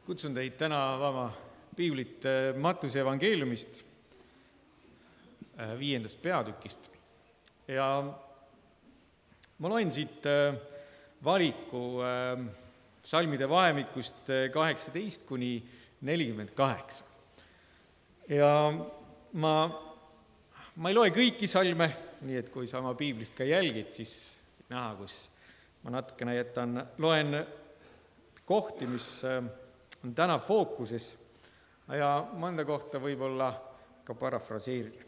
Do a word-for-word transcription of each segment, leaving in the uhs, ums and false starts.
Kutsun teid täna avama piiblit Mattuse evangeeliumist viiendast peatükist. Ja ma loen siit valiku salmide vahemikust kaheksateist kuni nelikümmend kaheksa. Ja ma, ma ei loe kõiki salme, nii et kui sa oma piiblist ka jälgid, siis näha, kus ma natukene jätan, loen kohti, mis on täna fookuses ja mõnda kohta võib-olla ka parafraseerida.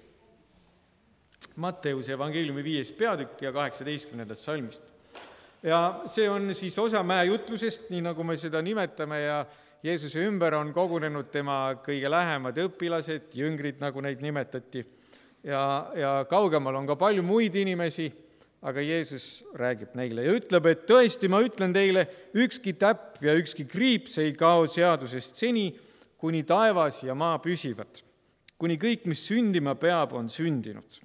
Matteuse evangeeliumi viies peatükk ja kaheksateistkümnendast salmist. Ja see on siis osa mäejutlusest, nii nagu me seda nimetame, ja Jeesuse ümber on kogunenud tema kõige lähemad õpilased, jüngrid, nagu neid nimetati. Ja, ja kaugemal on ka palju muid inimesi, aga Jeesus räägib neile ja ütleb, et tõesti, ma ütlen teile, ükski täpp ja ükski kriips ei kao seadusest seni, kuni taevas ja maa püsivad, kuni kõik, mis sündima peab, on sündinud.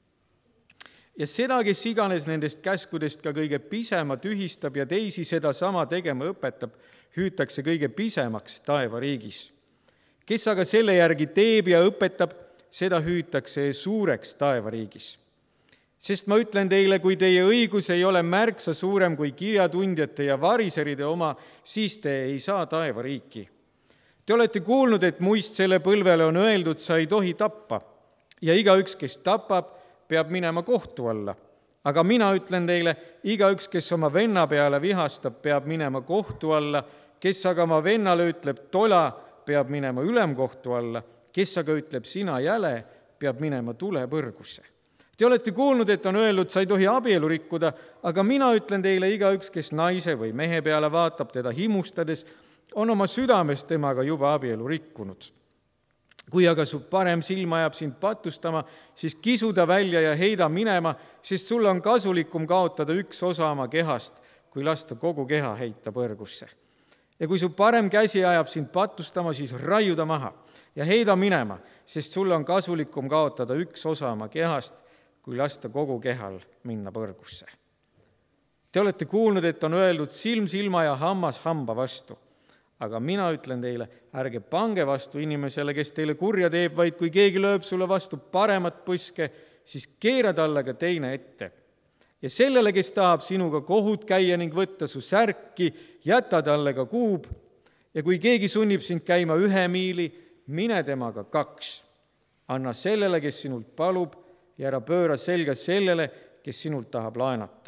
Ja seda, kes iganes nendest käskudest ka kõige pisema tühistab ja teisi seda sama tegema õpetab, hüütakse kõige pisemaks taevariigis. Kes aga selle järgi teeb ja õpetab, seda hüütakse suureks taevariigis. Sest ma ütlen teile, kui teie õigus ei ole märksa suurem kui kirjatundjate ja variseride oma, siis te ei saa taevariiki. Te olete kuulnud, et muist selle põlvele on öeldud, sa ei tohi tappa, ja igaüks, kes tapab, peab minema kohtu alla. Aga mina ütlen teile, igaüks, kes oma venna peale vihastab, peab minema kohtu alla, kes aga oma vennale ütleb tola, peab minema ülemkohtu alla, kes aga ütleb sina jäle, peab minema tulepõrgusse. Te olete kuulnud, et on öeldud, sa ei tohi abielu rikkuda, aga mina ütlen teile, igaüks, kes naise või mehe peale vaatab teda himustades, on oma südames temaga juba abielu rikkunud. Kui aga su parem silm ajab sind patustama, siis kisu ta välja ja heida minema, sest sulle on kasulikum kaotada üks osa oma kehast, kui lasta kogu keha heita põrgusse. Ja kui su parem käsi ajab sind patustama, siis raiu ta maha ja heida minema, sest sulle on kasulikum kaotada üks osa oma kehast, kui lasta kogu kehal minna põrgusse. Te olete kuulnud, et on öeldud silm silma ja hammas hamba vastu. Aga mina ütlen teile, ärge pange vastu inimesele, kes teile kurja teeb, vaid kui keegi lööb sulle vastu paremat põske, siis keera talle ka teine ette. Ja sellele, kes tahab sinuga kohut käia ning võtta su särki, jäta talle ka kuub. Ja kui keegi sunnib sind käima ühe miili, mine temaga kaks. Anna sellele, kes sinult palub, ja ära pööra selga sellele, kes sinult tahab laenata.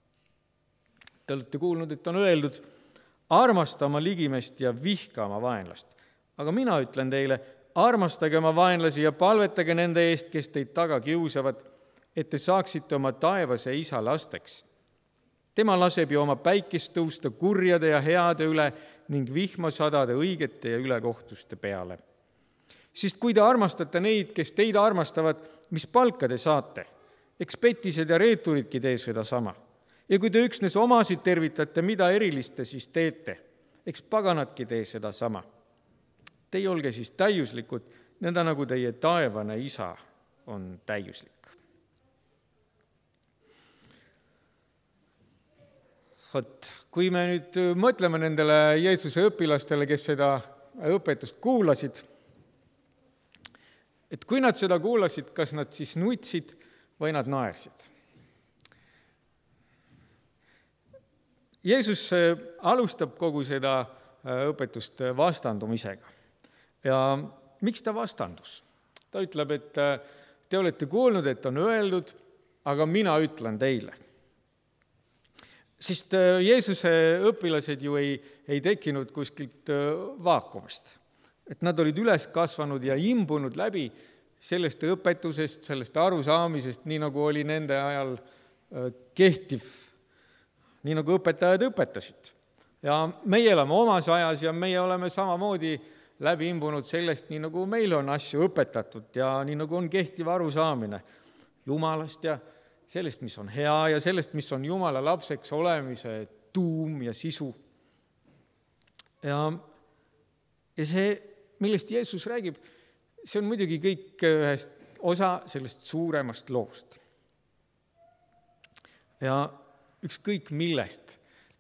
Te olete kuulnud, et on öeldud, armasta oma ligimest ja vihka oma vaenlast. Aga mina ütlen teile, armastage oma vaenlasi ja palvetage nende eest, kes teid taga kiusavad, et te saaksite oma taevase isa lasteks. Tema laseb ju oma päikest tõusta kurjade ja heade üle ning vihma sadade õigete ja ülekohtuste peale. Sest kui te armastate neid, kes teid armastavad, mis palka te saate? Eks petised ja reeturidki tee seda sama. Ja kui te üksnes omasid tervitate, mida erilist te siis teete? Eks paganadki tee seda sama. Teie olge siis täiuslikud, nõnda nagu teie taevane isa on täiuslik. Võt, kui me nüüd mõtleme nendele Jeesuse õpilastele, kes seda õpetust kuulasid, et kui nad seda kuulasid, kas nad siis nutsid või nad naersid. Jeesus alustab kogu seda õpetust vastandumisega. Ja miks ta vastandus? Ta ütleb, et te olete kuulnud, et on öeldud, aga mina ütlen teile. Sest Jeesuse õpilased ju ei, ei tekkinud kuskilt vaakumist. Et nad olid üles kasvanud ja imbunud läbi sellest õpetusest, sellest arusaamisest, nii nagu oli nende ajal kehtiv, nii nagu õpetajad õpetasid. Ja meie oleme omas ajas ja meie oleme samamoodi läbi imbunud sellest, nii nagu meil on asju õpetatud ja nii nagu on kehtiv arusaamine Jumalast ja sellest, mis on hea ja sellest, mis on Jumala lapseks olemise tuum ja sisu. Ja, ja see, millest Jeesus räägib, see on muidugi kõik ühest osa sellest suuremast loost. Ja ükskõik millest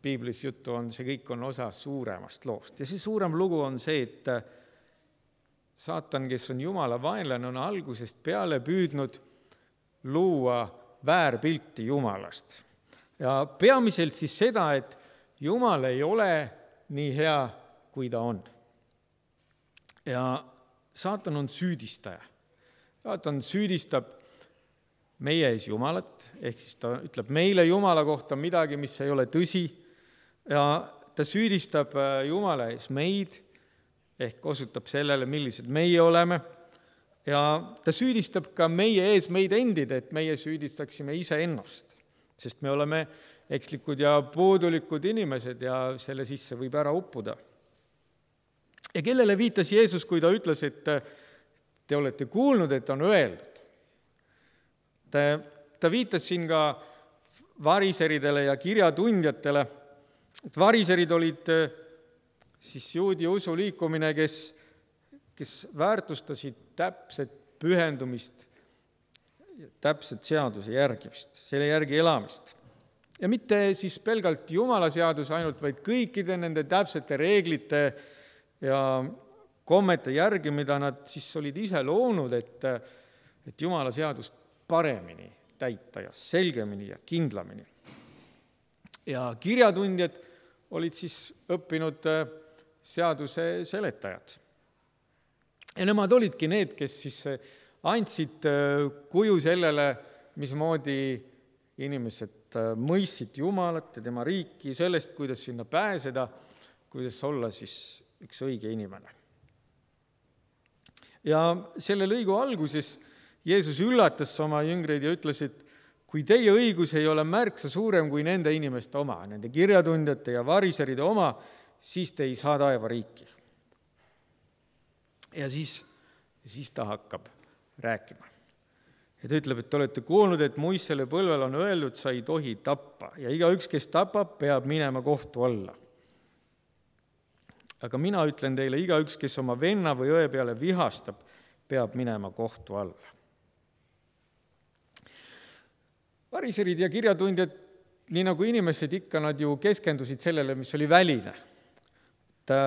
piiblis juttu on, see kõik on osa suuremast loost. Ja see suurem lugu on see, et saatan, kes on Jumala vaenlane, on algusest peale püüdnud luua väärpilti Jumalast. Ja peamiselt siis seda, et Jumal ei ole nii hea, kui ta on. Ja saatan on süüdistaja. Saatan süüdistab meie ees Jumalat, ehk siis ta ütleb meile Jumala kohta midagi, mis ei ole tõsi, ja ta süüdistab Jumala ees meid, ehk osutab sellele, millised meie oleme, ja ta süüdistab ka meie ees meid endid, et meie süüdistaksime iseennast, sest me oleme ekslikud ja puudulikud inimesed ja selle sisse võib ära uppuda. Ja kellele viitas Jeesus, kui ta ütles, et te olete kuulnud, et on öeldud? Ta, ta viitas siin ka variseridele ja kirjatundjatele, et variserid olid siis juudi usuliikumine, kes, kes väärtustasid täpset pühendumist, täpset seaduse järgimist, selle järgi elamist. Ja mitte siis pelgalt Jumala seadus ainult, vaid kõikide nende täpsete reeglite ja kommete järgi, mida nad siis olid ise loonud, et, et Jumala seadust paremini täita ja selgemini ja kindlamini. Ja kirjatundjad olid siis õppinud seaduse seletajad. Ja nemad olidki need, kes siis andsid kuju sellele, mismoodi inimesed mõistsid Jumalat ja tema riiki, sellest, kuidas sinna pääseda, kuidas olla siis üks õige inimene. Ja selle lõigu alguses Jeesus üllatas oma jüngreid ja ütles, et kui teie õigus ei ole märksa suurem kui nende inimeste oma, nende kirjatundjate ja variseride oma, siis te ei saa taeva riiki. Ja siis, siis ta hakkab rääkima. Ja ta ütleb, et te olete kuulnud, et Moisele põlvel on öeldud, sa ei tohi tappa ja igaüks, kes tapab, peab minema kohtu alla. Aga mina ütlen teile, igaüks, kes oma venna või õe peale vihastab, peab minema kohtu alla. Variserid ja kirjatundjad, nii nagu inimesed ikka, nad ju keskendusid sellele, mis oli väline, et,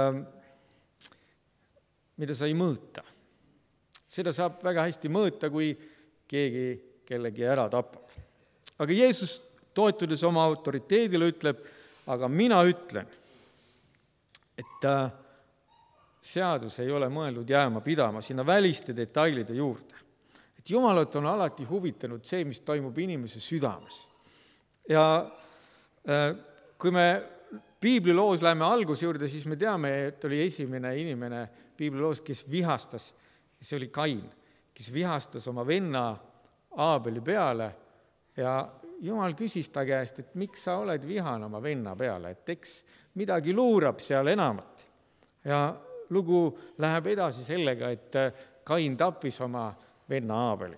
mida sai mõõta. Seda saab väga hästi mõõta, kui keegi kellegi ära tapab. Aga Jeesus, toetudes oma autoriteedile, ütleb, aga mina ütlen, et seadus ei ole mõeldud jääma pidama sinna väliste detailide juurde. Et Jumalat on alati huvitanud see, mis toimub inimese südames. Ja kui me piibliloos läheme alguse juurde, siis me teame, et oli esimene inimene piibliloos, kes vihastas, see oli Kain, kes vihastas oma venna Aabeli peale ja Jumal küsis ta käest, et miks sa oled vihane oma venna peale, et eks midagi luurab seal enamat. Ja lugu läheb edasi sellega, et Kain tappis oma venna Aabeli.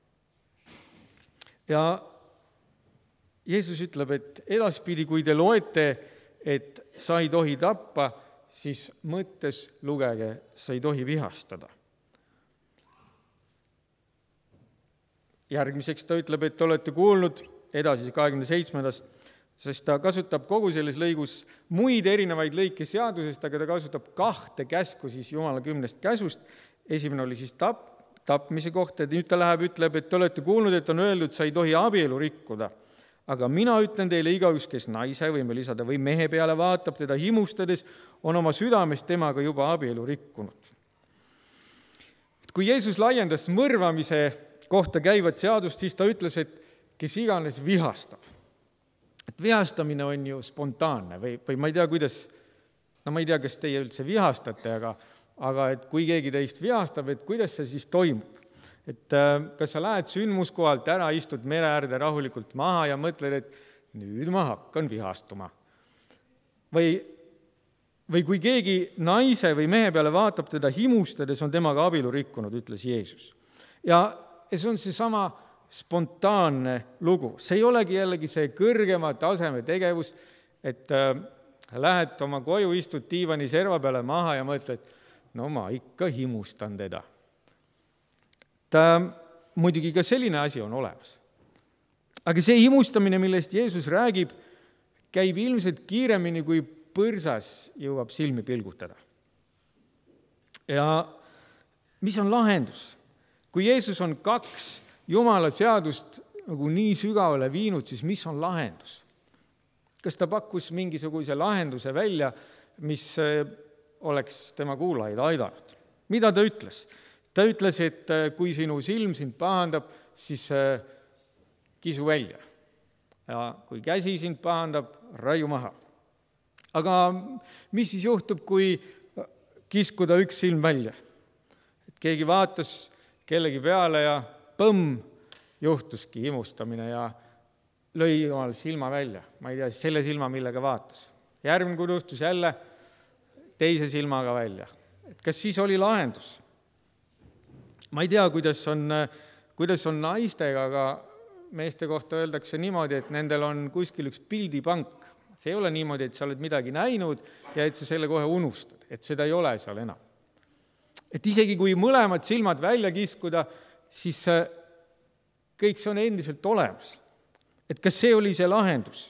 Ja Jeesus ütleb, et edaspidi, kui te loete, et sa ei tohi tappa, siis mõttes lugege, sa ei tohi vihastada. Järgmiseks ta ütleb, et te olete kuulnud, edasi kahekümne seitsmendast, sest ta kasutab kogu selles lõigus muid erinevaid lõike seadusest, aga ta kasutab kahte käsku siis Jumala kümnest käsust. Esimene oli siis tap, tapmise kohta, et nüüd ta läheb, ütleb, et te olete kuulnud, et on öeldud, sa ei tohi abielu rikkuda. Aga mina ütlen teile, igaüks, kes naise võime lisada või mehe peale vaatab teda himustades, on oma südames temaga juba abielu rikkunud. Kui Jeesus laiendas mõrvamise kohta käivat seadust, siis ta ütles, et kes iganes vihastab. Et vihastamine on ju spontaanne või, või ma ei tea, kuidas, no ma ei tea, kas teie üldse vihastate, aga, aga et kui keegi teist vihastab, et kuidas see siis toimub. Et kas sa lähed sündmuskohalt ära, istud mere äärde rahulikult maha ja mõtled, et nüüd ma hakkan vihastuma. Või, või kui keegi naise või mehe peale vaatab teda himustades, on temaga abielu rikkunud, ütles Jeesus. Ja see on see sama spontaanne lugu. See ei olegi jällegi see kõrgema taseme tegevus, et äh, lähed oma koju, istud diivani serva peale maha ja mõtled, no ma ikka himustan teda. Ta, muidugi ka selline asi on olemas. Aga see himustamine, millest Jeesus räägib, käib ilmselt kiiremini, kui põrsas jõuab silmi pilgutada. Ja mis on lahendus? Kui Jeesus on kaks Jumala seadust nagu nii sügavale viinud, siis mis on lahendus? Kas ta pakkus mingisuguse lahenduse välja, mis oleks tema kuulajaid aidanud? Mida ta ütles? Ta ütles, et kui sinu silm sind pahandab, siis kisu välja. Ja kui käsi sind pahandab, raiu maha. Aga mis siis juhtub, kui kiskuda üks silm välja? Et keegi vaatas kellegi peale ja põmm, juhtuski imustamine ja lõi omal silma välja. Ma ei tea, selle silma, millega vaatas. Järgmine kui juhtus jälle teise silmaga välja. Et kas siis oli lahendus? Ma ei tea, kuidas on, kuidas on naistega, aga meeste kohta öeldakse niimoodi, et nendel on kuskil üks pildipank. See ei ole niimoodi, et sa oled midagi näinud ja et sa selle kohe unustad, et seda ei ole seal enam. Et isegi kui mõlemad silmad välja kiskuda, siis kõik see on endiselt olemas. Et kas see oli see lahendus?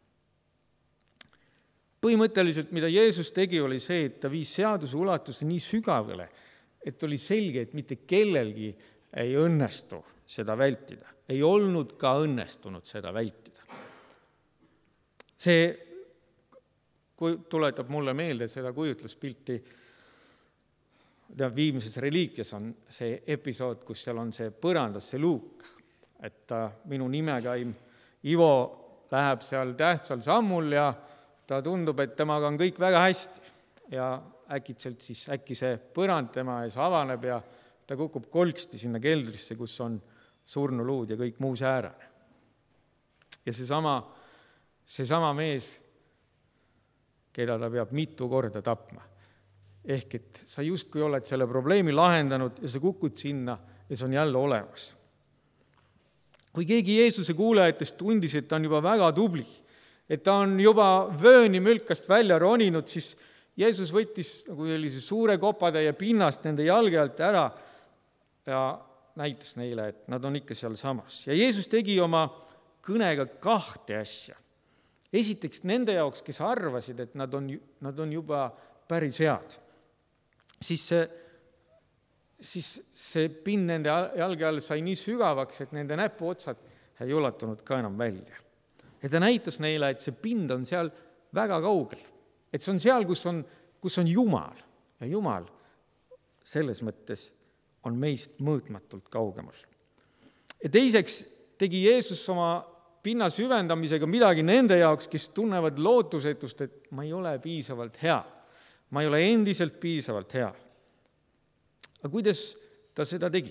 Põhimõtteliselt, mida Jeesus tegi, oli see, et ta viis seaduse ulatuse nii sügavale, et oli selge, et mitte kellelgi ei õnnestu seda vältida. Ei olnud ka õnnestunud seda vältida. See tuletab mulle meelde seda kujutluspilti. Viimses reliikias on see episood, kus seal on see põrandas, see luuk, et minu nimekaim Ivo läheb seal tähtsal sammul ja ta tundub, et temaga on kõik väga hästi ja äkitselt siis äkki see põrand tema ees avaneb ja ta kukub kolksti sinna keldrisse, kus on surnuluud ja kõik muu säärane. Ja see sama, see sama mees, keda ta peab mitu korda tapma. Ehk et sa justkui oled selle probleemi lahendanud ja sa kukud sinna ja see on jälle olemas. Kui keegi Jeesuse kuulajatest tundis, et ta on juba väga tubli, et ta on juba vööni mülkast välja roninud, siis Jeesus võttis nagu sellise suure kopatäie pinnast nende jalge alt ära ja näitas neile, et nad on ikka seal samas. Ja Jeesus tegi oma kõnega kahte asja. Esiteks nende jaoks, kes arvasid, et nad on, nad on juba päris head. Siis see, siis see pind nende jalge all sai nii sügavaks, et nende näpuotsad ei ulatunud ka enam välja. Ja ta näitas neile, et see pind on seal väga kaugel. Et see on seal, kus on, kus on Jumal. Ja Jumal selles mõttes on meist mõõtmatult kaugemal. Ja teiseks tegi Jeesus oma pinna süvendamisega midagi nende jaoks, kes tunnevad lootusetust, et ma ei ole piisavalt hea. Ma ei ole endiselt piisavalt hea. Aga kuidas ta seda tegi?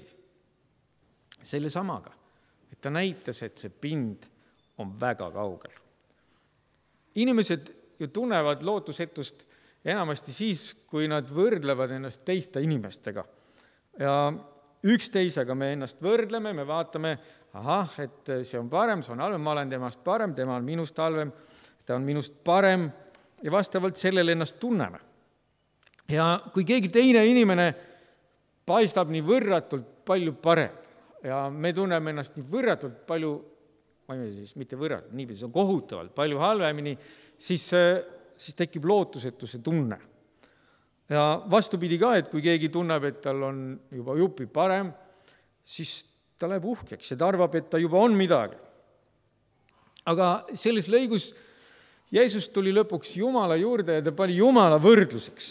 Selle samaga, et ta näitas, et see pind on väga kaugel. Inimesed ju tunnevad lootusetust enamasti siis, kui nad võrdlevad ennast teiste inimestega. Ja üksteisega me ennast võrdleme, me vaatame, ahah, et see on parem, see on halvem, ma olen temast parem, tema on minust halvem, ta on minust parem ja vastavalt sellele ennast tunneme. Ja kui keegi teine inimene paistab nii võrratult palju parem ja me tunneme ennast nii võrratult palju, ma ei tea siis, mitte võrratult, nii see on kohutavalt palju halvemini, siis, siis tekib lootusetuse tunne. Ja vastupidi ka, et kui keegi tunneb, et tal on juba jupi parem, siis ta läheb uhkeks ja ta arvab, et ta juba on midagi. Aga selles lõigus Jeesus tuli lõpuks Jumala juurde ja ta pani Jumala võrdluseks.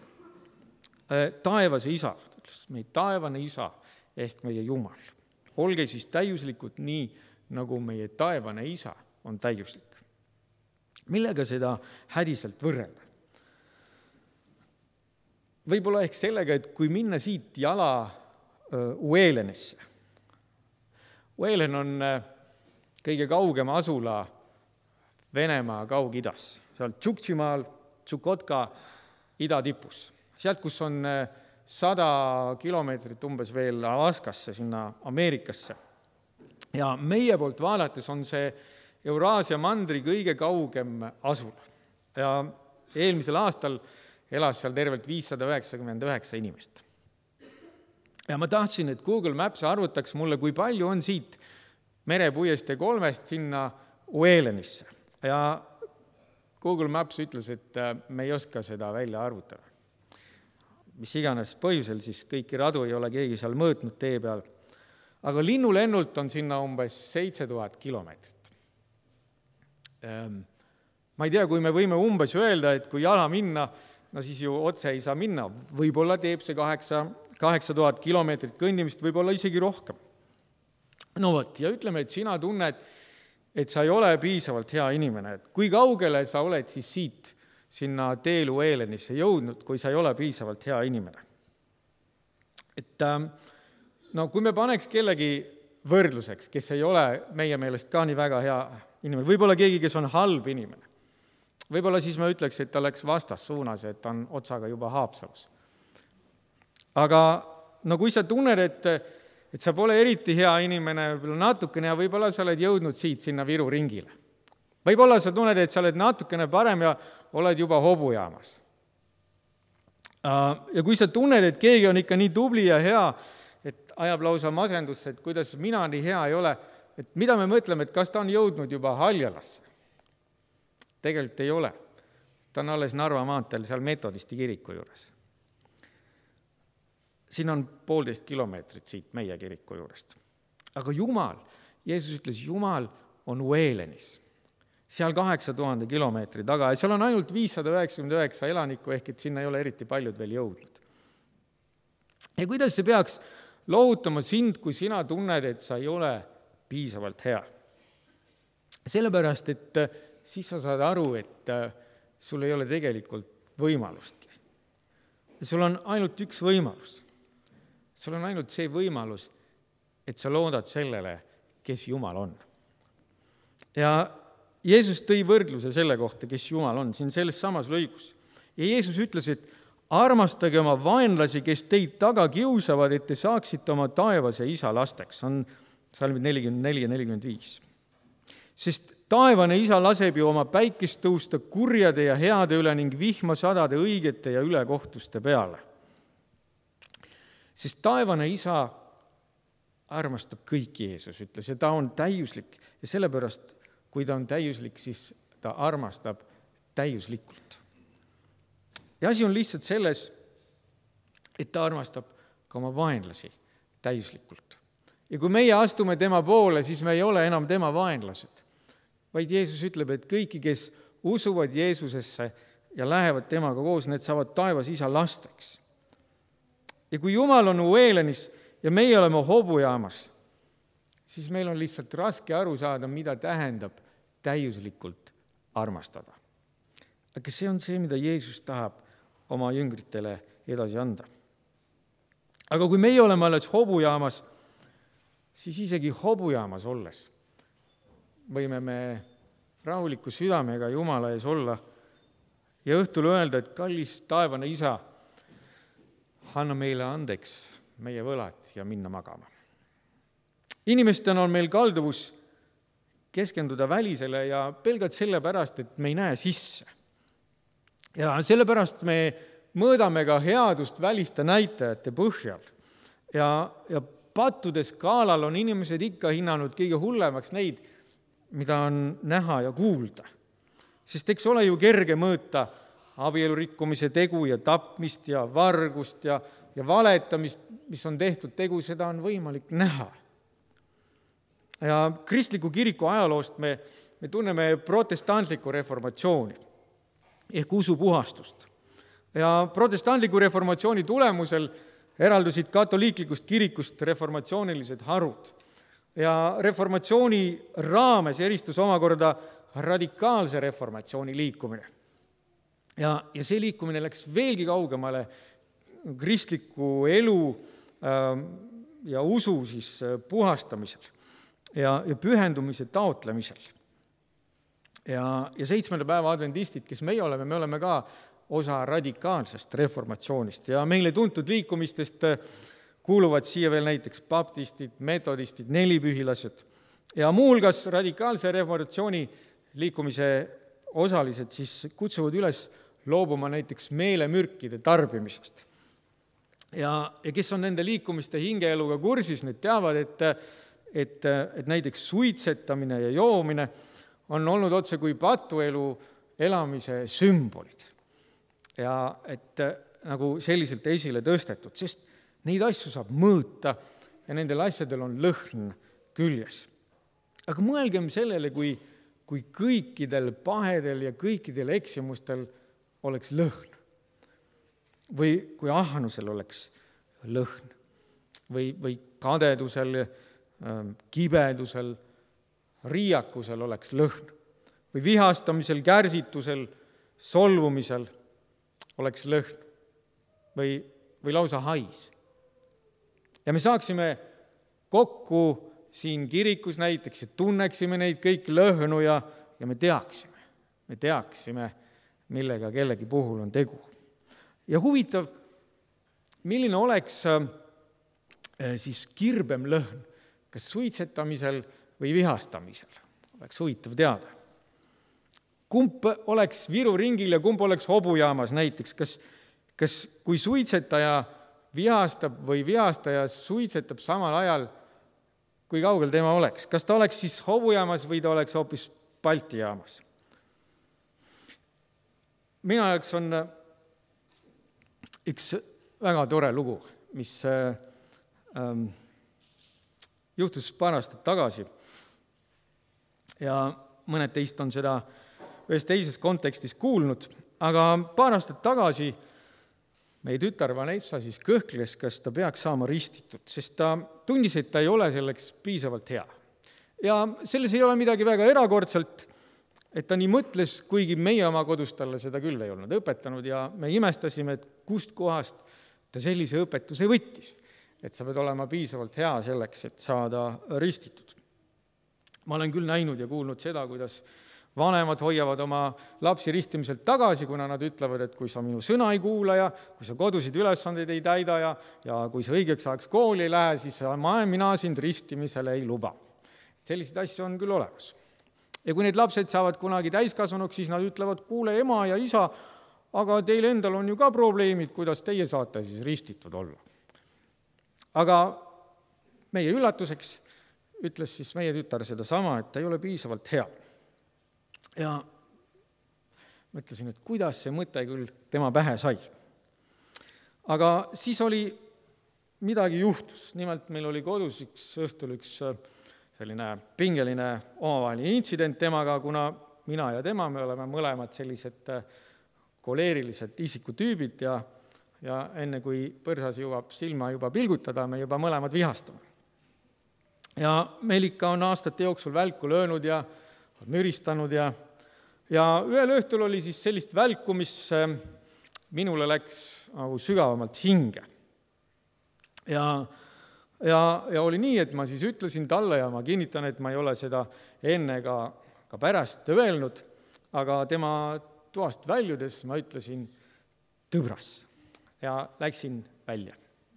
Taevase isa, meie taevane isa ehk meie Jumal. Olge siis täiuslikud nii, nagu meie taevane isa on täiuslik. Millega seda hädiselt võrrelda? Võib-olla ehk sellega, et kui minna siit jala Uelenesse. Uelen on kõige kaugem asula Venemaa Kaug-Idas. Seal Tšuktšimaal, Tšukotka idatipus. Sealt, kus on sada kilomeetrit umbes veel Alaskasse, sinna Ameerikasse. Ja meie poolt vaadates on see Euraasia mandri kõige kaugem asula. Ja eelmisel aastal elas seal tervelt viissada üheksakümmend üheksa inimest. Ja ma tahtsin, et Google Maps arvutaks mulle, kui palju on siit merepuiestee kolmest sinna Uelenisse. Ja Google Maps ütles, et me ei oska seda välja arvutada. Mis iganes põhjusel, siis kõiki radu ei ole keegi seal mõõtnud tee peal. Aga linnulennult on sinna umbes seitse tuhat kilomeetrit. Ma ei tea, kui me võime umbes öelda, et kui jala minna, no siis ju otse ei saa minna. Võib-olla teeb see kaheksa, kaheksa tuhat kilomeetrit kõndimist, võib-olla isegi rohkem. No võt, ja ütleme, et sina tunned, et sa ei ole piisavalt hea inimene. Et kui kaugele sa oled siis siit sinna Teelu Eelenisse jõudnud, kui sa ei ole piisavalt hea inimene. Et no kui me paneks kellegi võrdluseks, kes ei ole meie meelest ka nii väga hea inimene, võib-olla keegi, kes on halb inimene, võib-olla siis ma ütleks, et ta läks vastassuunas, et ta on otsaga juba Haapsalus. Aga no kui sa tunned, et, et sa pole eriti hea inimene, võib-olla natukene ja võib-olla sa oled jõudnud siit sinna Viru ringile. Võib-olla sa tunned, et sa oled natukene parem ja oled juba hobujaamas. Ja kui sa tunned, et keegi on ikka nii tubli ja hea, et ajab lausa masendusse, et kuidas mina nii hea ei ole, et mida me mõtleme, et kas ta on jõudnud juba Haljalasse? Tegelikult ei ole. Ta on alles Narva maanteel seal Metodisti kiriku juures. Siin on poolteist kilomeetrit siit meie kiriku juurest. Aga Jumal, Jeesus ütles, Jumal on Uelenis. Seal kaheksa tuhande kilomeetri taga ja seal on ainult viissada üheksakümmend üheksa elanikku, ehk et sinna ei ole eriti paljud veel jõudnud. Ja kuidas see peaks lohutama sind, kui sina tunned, et sa ei ole piisavalt hea? Sellepärast, et siis sa saad aru, et sul ei ole tegelikult võimalustki. Sul on ainult üks võimalus. Sul on ainult see võimalus, et sa loodad sellele, kes Jumal on. Ja Jeesus tõi võrdluse selle kohta, kes Jumal on, siin selles samas lõigus. Ja Jeesus ütles, et armastage oma vaenlasi, kes teid taga kiusavad, et te saaksite oma taevase isa lasteks. On salmid nelikümmend neli ja nelikümmend viis. Sest taevane isa laseb ju oma päikest tõusta kurjade ja heade üle ning vihma sadade õigete ja ülekohtuste peale. Sest taevane isa armastab kõiki, Jeesus ütles, ja ta on täiuslik ja sellepärast kui ta on täiuslik, siis ta armastab täiuslikult. Ja asi on lihtsalt selles, et ta armastab ka oma vaenlasi täiuslikult. Ja kui meie astume tema poole, siis me ei ole enam tema vaenlased, vaid Jeesus ütleb, et kõiki, kes usuvad Jeesusesse ja lähevad temaga koos, need saavad taevas isa lasteks. Ja kui Jumal on Uelenis ja meie oleme hobujaamas, siis meil on lihtsalt raske aru saada, mida tähendab täiuslikult armastada. Aga see on see, mida Jeesus tahab oma jüngritele edasi anda. Aga kui meie oleme alles hobujaamas, siis isegi hobujaamas olles võime me rahuliku südamega Jumala ees olla ja õhtul öelda, et kallis taevane isa, anna meile andeks meie võlad ja minna magama. Inimestena on meil kalduvus keskenduda välisele ja pelgalt sellepärast, et me ei näe sisse. Ja sellepärast me mõõdame ka headust väliste näitajate põhjal. Ja, ja pattude skaalal on inimesed ikka hinnanud kõige hullemaks neid, mida on näha ja kuulda. Sest eks ole ju kerge mõõta abielurikkumise tegu ja tapmist ja vargust ja, ja valetamist, mis on tehtud tegu, seda on võimalik näha. Ja kristliku kiriku ajaloost me, me tunneme protestantlikku reformatsiooni ehk usupuhastust. Ja protestantliku reformatsiooni tulemusel eraldusid katoliiklikust kirikust reformatsioonilised harud. Ja reformatsiooni raames eristus omakorda radikaalse reformatsiooni liikumine. Ja, ja see liikumine läks veelgi kaugemale kristliku elu äh, ja usu siis puhastamisel. Ja, ja pühendumise taotlemisel. Ja, ja seitsmenda päeva adventistid, kes meie oleme, me oleme ka osa radikaalsest reformatsioonist ja meile tuntud liikumistest kuuluvad siia veel näiteks baptistid, metodistid, nelipühilased ja muuhulgas radikaalse reformatsiooni liikumise osalised siis kutsuvad üles loobuma näiteks meelemürkide tarbimisest. Ja, ja kes on nende liikumiste hingeeluga kursis, need teavad, et Et, et näiteks suitsetamine ja joomine on olnud otse kui patuelu elamise sümbolid. Ja et nagu selliselt esile tõstetud, sest neid asju saab mõõta ja nendel asjadel on lõhn küljes. Aga mõelgem sellele, kui, kui kõikidel pahedel ja kõikidel eksimustel oleks lõhn. Või kui ahnusel oleks lõhn. Või, või kadedusel, kibedusel, riiakusel oleks lõhn. Või vihastamisel, kärsitusel, solvumisel oleks lõhn. Või, või lausa hais. Ja me saaksime kokku siin kirikus näiteks, et tunneksime neid kõiki lõhnu ja, ja me teaksime, me teaksime, millega kellegi puhul on tegu. Ja huvitav, milline oleks äh, siis kirbem lõhn, kas suitsetamisel või vihastamisel, oleks huvitav teada. Kumb oleks Viru ringil ja kumb oleks hobujaamas näiteks, kas, kas kui suitsetaja vihastab või vihastaja suitsetab samal ajal, kui kaugel tema oleks. Kas ta oleks siis hobujaamas või ta oleks hoopis Balti jaamas? Minu jaoks on üks väga tore lugu, mis ähm, juhtus paar aastat tagasi. Ja mõned teist on seda ühes teises kontekstis kuulnud, aga paar aastat tagasi meie tütar Vanessa siis kõhkles, kas ta peaks saama ristitud, sest ta tundis, et ta ei ole selleks piisavalt hea. Ja selles ei ole midagi väga erakordselt, et ta nii mõtles, kuigi meie oma kodus talle seda küll ei olnud õpetanud ja me imestasime, et kust kohast ta sellise õpetuse võttis, et sa pead olema piisavalt hea selleks, et saada ristitud. Ma olen küll näinud ja kuulnud seda, kuidas vanemad hoiavad oma lapsi ristimiselt tagasi, kuna nad ütlevad, et kui sa minu sõna ei kuula ja kui sa kodusid ülesandeid ei täida ja, ja kui sa õigeks ajaks kooli ei lähe, siis ma, mina sind ristimisele ei luba. Selliseid asju on küll olemas. Ja kui need lapsed saavad kunagi täiskasvanuks, siis nad ütlevad, kuule ema ja isa, aga teil endal on ju ka probleemid, kuidas teie saate siis ristitud olla. Aga meie üllatuseks ütles siis meie tütar seda sama, et ta ei ole piisavalt hea. Ja mõtlesin, et kuidas see mõte küll tema pähe sai. Aga siis oli midagi juhtus. Nimelt meil oli kodus üks õhtul üks selline pingeline omavaheline intsident temaga, kuna mina ja tema, me oleme mõlemad sellised koleerilised isikutüübid ja, ja enne kui põrsas jõuab silma juba pilgutada, me juba mõlemad vihastame. Ja meil ikka on aastate jooksul välku löönud ja müristanud ja, ja ühel õhtul oli siis sellist välku, mis minule läks nagu sügavamalt hinge. Ja, ja, ja oli nii, et ma siis ütlesin talle ja ma kinnitan, et ma ei ole seda enne ka, ka pärast öelnud, aga tema toast väljudes ma ütlesin tõbras ja läksin välja.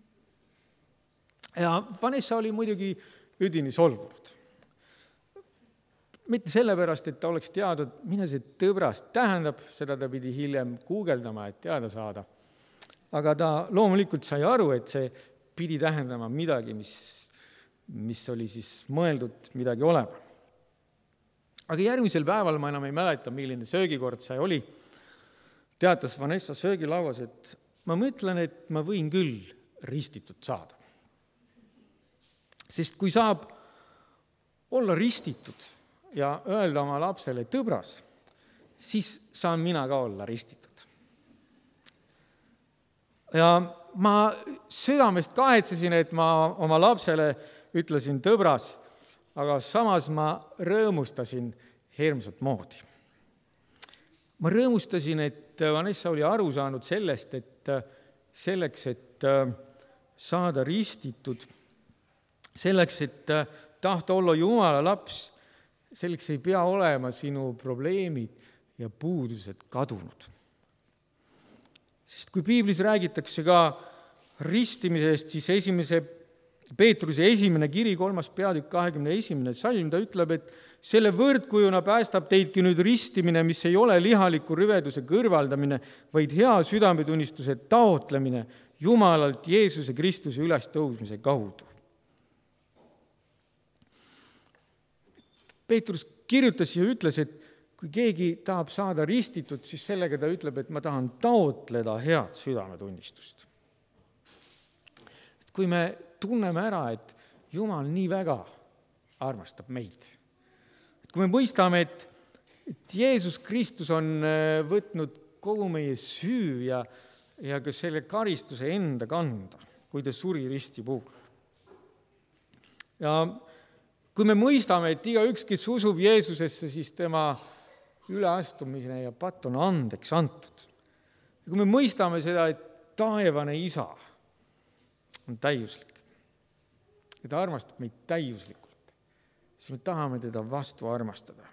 Ja Vanessa oli muidugi üdini solvunud. Mitte sellepärast, et ta oleks teadnud, mida see tõbras tähendab, seda ta pidi hiljem guugeldama, et teada saada. Aga ta loomulikult sai aru, et see pidi tähendama midagi, mis, mis oli siis mõeldud midagi olema. Aga järgmisel päeval ma enam ei mäleta, milline söögikord see oli. Teatas Vanessa söögilauas, et ma mõtlen, et ma võin küll ristitud saada. Sest kui saab olla ristitud ja öelda oma lapsele tõbras, siis saan mina ka olla ristitud. Ja ma südamest kahetsesin, et ma oma lapsele ütlesin tõbras, aga samas ma rõõmustasin hirmsat moodi. Ma rõõmustasin, et Vanessa oli aru saanud sellest, et selleks, et saada ristitud, selleks, et tahta olla Jumala laps, selleks ei pea olema sinu probleemid ja puudused kadunud. Sest kui piiblis räägitakse ka ristimisest, siis esimese Peetruse esimene kiri, kolmas peatükk, kahekümne esimene salm, ta ütleb, et selle võrdkujuna päästab teidki nüüd ristimine, mis ei ole lihaliku rüveduse kõrvaldamine, vaid hea südametunnistuse taotlemine Jumalalt Jeesuse Kristuse ülestõusmise kaudu. Peetrus kirjutas ja ütles, et kui keegi tahab saada ristitud, siis sellega ta ütleb, et ma tahan taotleda head südametunnistust. Kui me tunneme ära, et Jumal nii väga armastab meid, et kui me mõistame, et, et Jeesus Kristus on võtnud kogu meie süü ja, ja ka selle karistuse enda kanda, kui ta suri risti puhul. Ja kui me mõistame, et igaüks, kes usub Jeesusesse, siis tema üleastumine ja patt on andeks antud. Ja kui me mõistame seda, et taevane isa on täiuslik ja ta armastab meid täiuslikult, siis me tahame teda vastu armastada.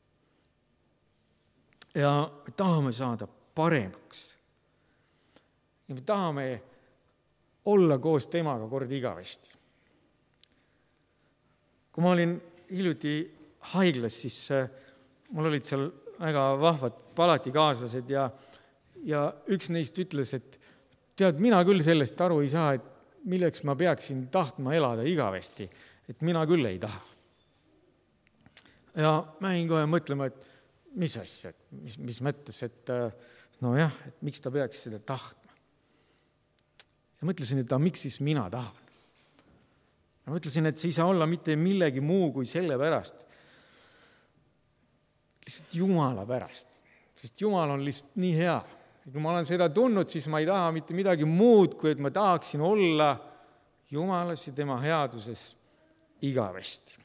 Ja me tahame saada paremaks. Ja me tahame olla koos temaga kord igavesti. Kui ma olin hiljuti haiglas, siis mul olid seal väga vahvad palatikaaslased ja, ja üks neist ütles, et tead, mina küll sellest aru ei saa, et milleks ma peaksin tahtma elada igavesti, et mina küll ei taha. Ja ma jäin kohe mõtlema, et mis asja, mis, mis mõttes, et no jah, et miks ta peaks seda tahtma. Ja mõtlesin, et miks siis mina tahan. Ma mõtlesin, et see ei saa olla mitte millegi muu kui selle pärast. Lihtsalt Jumala pärast. Sest Jumal on lihtsalt nii hea. Ja kui ma olen seda tundnud, siis ma ei taha mitte midagi muud, kui et ma tahaksin olla Jumalas ja tema headuses igavesti.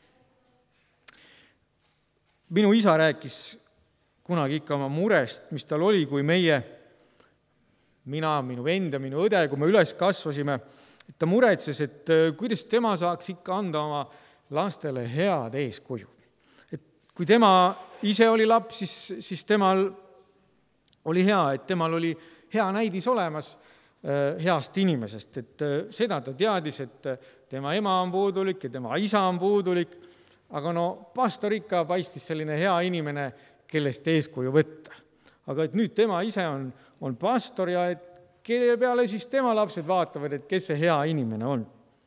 Minu isa rääkis kunagi ikka oma murest, mis tal oli, kui meie, mina, minu vend ja minu õde, kui me üles kasvasime, et ta muretses, et kuidas tema saaks ikka anda oma lastele head eeskuju. Et kui tema ise oli laps, siis, siis temal oli hea, et temal oli hea näidis olemas heast inimesest, et seda ta teadis, et tema ema on puudulik ja tema isa on puudulik, aga no pastor ikka paistis selline hea inimene, kellest eeskuju võtta. Aga et nüüd tema ise on, on pastor ja et kelle peale siis tema lapsed vaatavad, et kes see hea inimene on.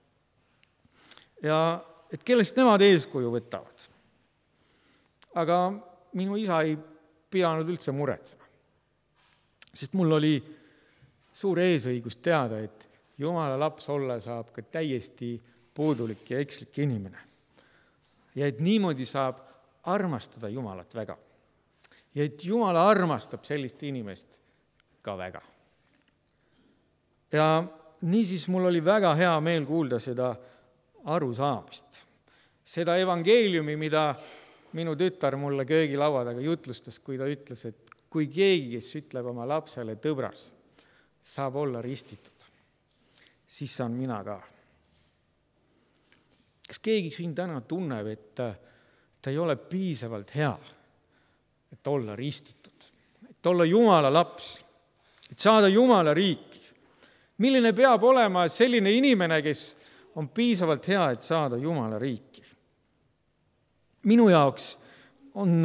Ja et kellest nemad eeskuju võtavad. Aga minu isa ei pidanud üldse muretsema. Sest mul oli suur eesõigus teada, et Jumala laps olla saab ka täiesti puudulik ja ekslik inimene. Ja et niimoodi saab armastada Jumalat väga. Ja et Jumala armastab sellist inimest ka väga. Ja niisiis mul oli väga hea meel kuulda seda arusaamist. Seda evangeeliumi, mida minu tütar mulle köögilaua taga jutlustas, kui ta ütles, et kui keegi, kes ütleb oma lapsele tõbras, saab olla ristitud, siis saan mina ka. Kas keegi siin täna tunneb, et ta ei ole piisavalt hea, et olla ristitud, et olla Jumala laps, et saada Jumala riiki? Milline peab olema selline inimene, kes on piisavalt hea, et saada Jumala riiki? Minu jaoks on,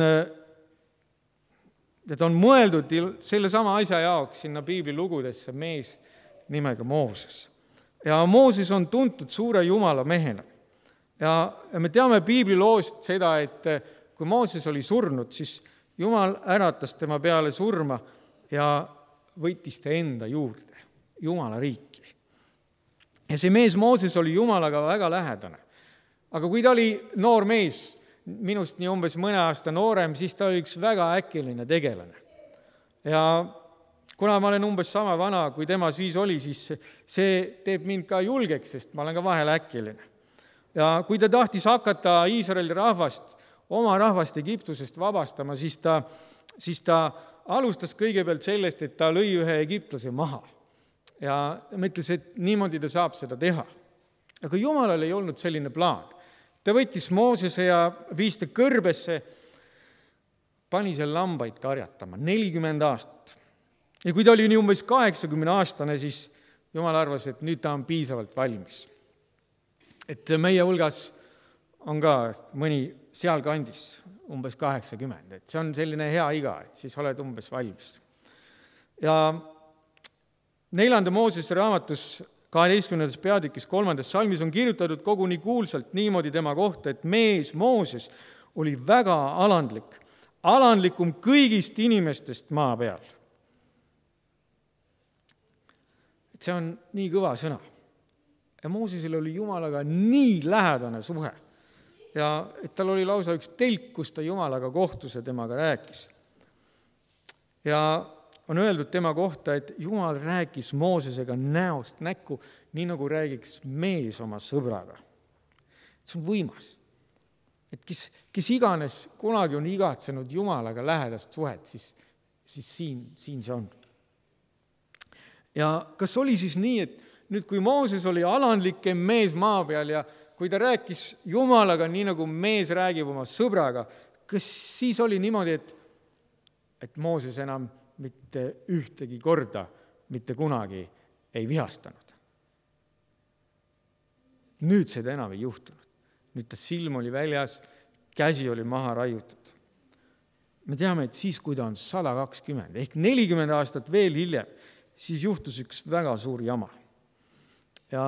et on mõeldud selle sama asja jaoks sinna Piibli lugudesse mees nimega Mooses. Ja Mooses on tuntud suure Jumala mehena. Ja me teame Piibli loost seda, et kui Mooses oli surnud, siis Jumal äratas tema peale surma ja võttis ta enda juurde, Jumala riiki. Ja see mees Mooses oli Jumalaga väga lähedane. Aga kui ta oli noor mees, minust nii umbes mõne aasta noorem, siis ta oli üks väga äkiline tegelane. Ja kuna ma olen umbes sama vana, kui tema siis oli, siis see teeb mind ka julgeks, sest ma olen ka vahel äkiline. Ja kui ta tahtis hakata Iisraeli rahvast, oma rahvast Egiptusest vabastama, siis ta, siis ta alustas kõigepealt sellest, et ta lõi ühe egiptlase maha. Ja mõtles, et niimoodi ta saab seda teha. Aga Jumalal ei olnud selline plaan. Ta võttis Moosese ja viis ta kõrbesse, pani seal lambaid karjatama, nelikümmend aastat. Ja kui ta oli nii umbes kaheksakümne aastane, siis Jumal arvas, et nüüd ta on piisavalt valmis. Et meie hulgas on ka mõni sealkandis umbes kaheksakümmend, et see on selline hea iga, et siis oled umbes valmis. Ja neljanda Moosese raamatus kaheteistkümnendas peatükis kolmandas salmis on kirjutatud koguni kuulsalt niimoodi tema kohta, et mees Mooses oli väga alandlik, alandlikum kõigist inimestest maa peal. Et see on nii kõva sõna. Ja Moosesel oli Jumalaga nii lähedane suhe. Ja et tal oli lausa üks telk, kus ta Jumalaga kohtus ja temaga rääkis. Ja on öeldud tema kohta, et Jumal rääkis Moosesega näost näkku, nii nagu räägiks mees oma sõbraga. See on võimas. Et kes, kes iganes kunagi on igatsenud Jumalaga lähedast suhet, siis, siis siin, siin see on. Ja kas oli siis nii, et nüüd kui Mooses oli alandlikem mees maa peal ja kui ta rääkis Jumalaga nii nagu mees räägib oma sõbraga, kas siis oli niimoodi, et, et Mooses enam mitte ühtegi korda, mitte kunagi ei vihastanud? Nüüd seda enam ei juhtunud. Nüüd ta silm oli väljas, käsi oli maha raiutud. Me teame, et siis, kui ta on sada kakskümmend ehk nelikümmend aastat veel hiljem, siis juhtus üks väga suur jama. Ja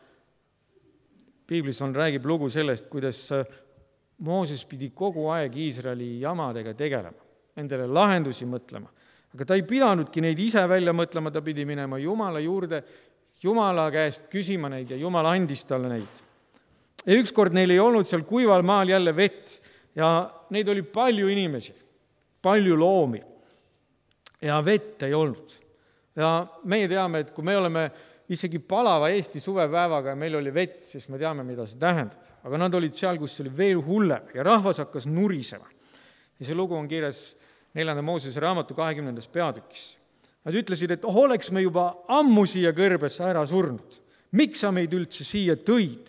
Piiblis on räägib lugu sellest, kuidas Mooses pidi kogu aeg Iisraeli jamadega tegelema, endale lahendusi mõtlema. Aga ta ei pidanudki neid ise välja mõtlema, ta pidi minema Jumala juurde, Jumala käest küsima neid ja Jumal andis talle neid. Ja ükskord neil ei olnud seal kuival maal jälle vett ja neid oli palju inimesi, palju loomi ja vett ei olnud. Ja meie teame, et kui me oleme isegi palava Eesti suvepäevaga ja meil oli vett, siis me teame, mida see tähendab. Aga nad olid seal, kus oli veel hullem ja rahvas hakkas nurisema. Ja see lugu on kirjas neljanda Moosese raamatu kahekümnendas peatükis. Nad ütlesid, et oh, oleks me juba ammu siia kõrbesse ära surnud. Miks sa meid üldse siia tõid?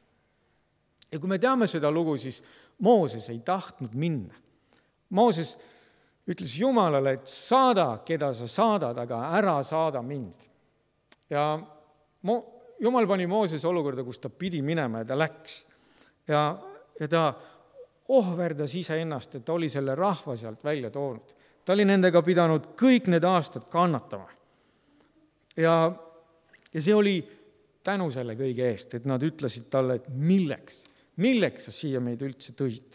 Ja kui me teame seda lugu, siis Mooses ei tahtnud minna. Mooses ütles Jumalale, et saada, keda sa saadad, aga ära saada mind. Ja Jumal pani Mooses olukorda, kus ta pidi minema ja ta läks. Ja, ja ta ohverdas ise ennast, et ta oli selle rahva sealt välja toonud. Ta oli nendega pidanud kõik need aastad kannatama. Ja, ja see oli tänu selle kõige eest, et nad ütlesid talle, et milleks, milleks sa siia meid üldse tõid.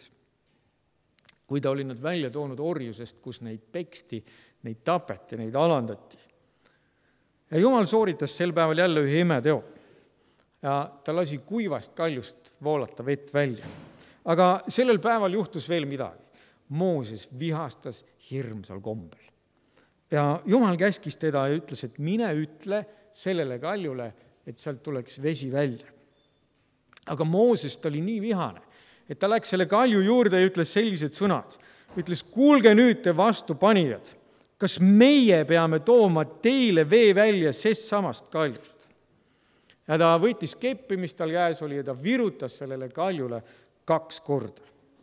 Kui ta oli nad välja toonud orjusest, kus neid peksti, neid tapeti, neid alandati. Ja Jumal sooritas sel päeval jälle ühe imeteo. Ja ta lasi kuivast kaljust voolata vett välja. Aga sellel päeval juhtus veel midagi. Mooses vihastas hirmsal kombel. Ja Jumal käskis teda ja ütles, et mine ütle sellele kaljule, et sealt tuleks vesi välja. Aga Mooses ta oli nii vihane, et ta läks selle kalju juurde ja ütles sellised sõnad. Ütles, kuulge nüüd te vastupanijad, kas meie peame tooma teile vee välja sest samast kaljust? Ja ta võttis keppi, mis tal käes oli, ja ta virutas sellele kaljule kaks korda.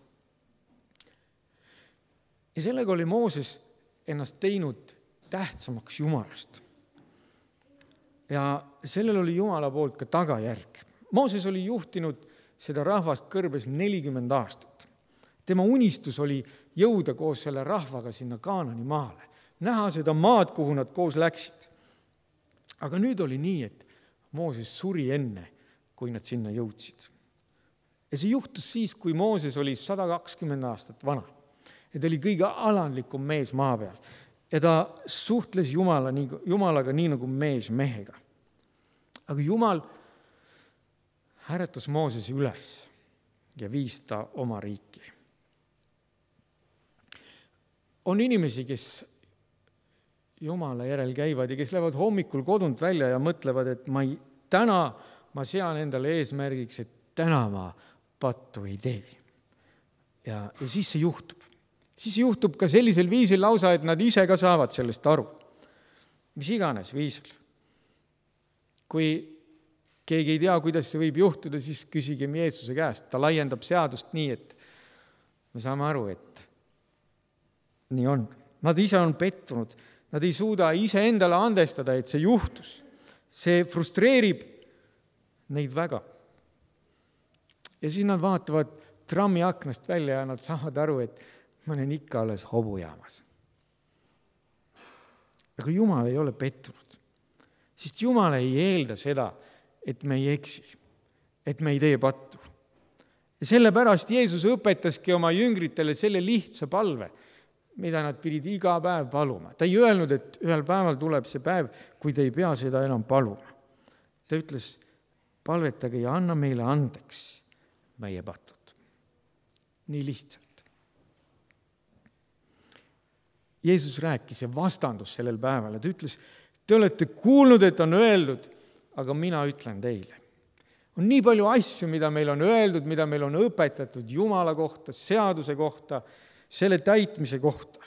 Ja sellega oli Mooses ennast teinud tähtsamaks Jumalast. Ja sellel oli Jumala poolt ka tagajärg. Mooses oli juhtinud seda rahvast kõrbes nelikümmend aastat. Tema unistus oli jõuda koos selle rahvaga sinna Kaanani maale, näha seda maad, kuhu nad koos läksid. Aga nüüd oli nii, et Mooses suri enne, kui nad sinna jõudsid. Ja see juhtus siis, kui Mooses oli sada kakskümmend aastat vana. Ja ta oli kõige alandlikum mees maa peal. Ja ta suhtles Jumala, Jumalaga nii nagu mees mehega. Aga Jumal äratas Moosesi üles ja viis ta oma riiki. On inimesi, kes Jumala järel käivad ja kes lähevad hommikul kodunt välja ja mõtlevad, et ma ei, täna ma sean endale eesmärgiks, et täna ma pattu ei tee. Ja, ja siis see juhtub. Siis juhtub ka sellisel viisil lausa, et nad ise ka saavad sellest aru. Mis iganes viisil. Kui keegi ei tea, kuidas see võib juhtuda, siis küsigem Jeesuse käest. Ta laiendab seadust nii, et me saame aru, et nii on. Nad ise on pettunud. Nad ei suuda ise endale andestada, et see juhtus. See frustreerib neid väga. Ja siis nad vaatavad trammi aknast välja ja nad saavad aru, et ma olen ikka alles hobujaamas. Aga Jumal ei ole pettunud. Sest Jumal ei eelda seda, et me ei eksi, et me ei tee pattu. Ja sellepärast Jeesus õpetaski oma jüngritele selle lihtsa palve, mida nad pidid iga päev paluma. Ta ei öelnud, et ühel päeval tuleb see päev, kui te ei pea seda enam paluma. Ta ütles, palvetage ja anna meile andeks meie patud. Nii lihtsalt. Jeesus rääkis ja vastandus sellel päeval. Ta ütles, te olete kuulnud, et on öeldud, aga mina ütlen teile. On nii palju asju, mida meil on öeldud, mida meil on õpetatud Jumala kohta, seaduse kohta, selle täitmise kohta.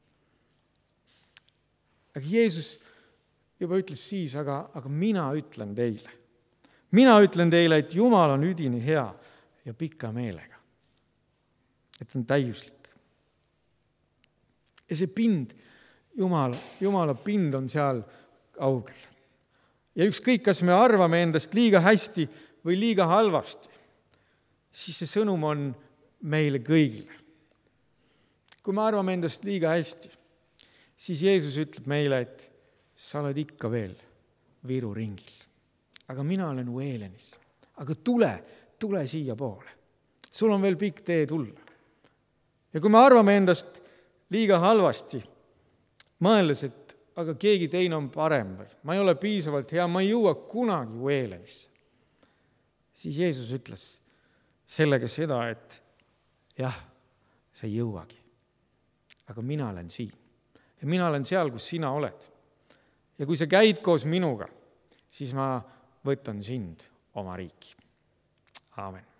Aga Jeesus juba ütles siis, aga, aga mina ütlen teile. Mina ütlen teile, et Jumal on üdini hea ja pika meelega. Et on täiuslik. Ja see pind, Jumala, Jumala pind on seal kaugel. Ja ükskõik, kas me arvame endast liiga hästi või liiga halvasti, siis see sõnum on meile kõigile. Kui me arvame endast liiga hästi, siis Jeesus ütleb meile, et sa oled ikka veel Viru ringil. Aga mina olen Uelenis. Aga tule, tule siia poole. Sul on veel pikk tee tulla. Ja kui me arvame endast liiga halvasti, mõeldes, et aga keegi teine on parem või ma ei ole piisavalt hea, ma ei jõua kunagi Uelenisse, siis Jeesus ütles sellega seda, et jah, sa ei jõuagi. Aga mina olen siin. Ja mina olen seal, kus sina oled. Ja kui sa käid koos minuga, siis ma võtan sind oma riiki. Aamen.